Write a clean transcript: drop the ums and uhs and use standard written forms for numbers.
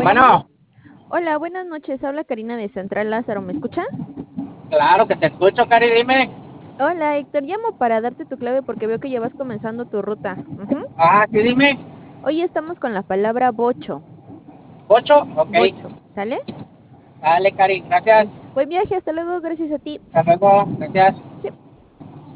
Bueno, Bueno, hola, buenas noches. Habla Karina de Central Lázaro. ¿Me escucha? claro que te escucho, Cari, dime. Hola, Héctor. Llamo para darte tu clave porque veo que ya vas comenzando tu ruta. Ah, sí, dime. Hoy estamos con la palabra bocho. ¿Ocho? Ok. Bocho, ¿sale? Dale, Cari, Ok. gracias. Buen viaje, hasta luego. Gracias a ti. Hasta luego, gracias.